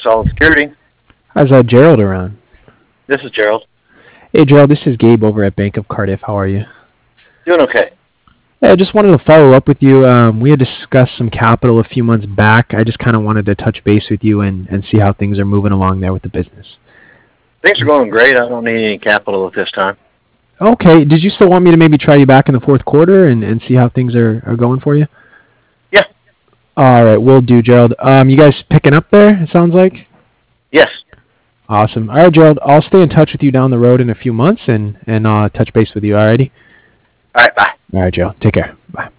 Solid Security. How's Gerald around? This is Gerald. Hey, Gerald, this is Gabe over at Bank of Cardiff. How are you? Doing okay. Hey, I just wanted to follow up with you. We had discussed some capital a few months back. I just kind of wanted to touch base with you and see how things are moving along there with the business. Things are going great. I don't need any capital at this time. Okay. Did you still want me to maybe try you back in the fourth quarter and see how things are going for you? Yeah. All right, will do, Gerald. You guys picking up there, it sounds like? Yes. Awesome. All right, Gerald, I'll stay in touch with you down the road in a few months and touch base with you, all righty? All right, bye. All right, Gerald. Take care. Bye.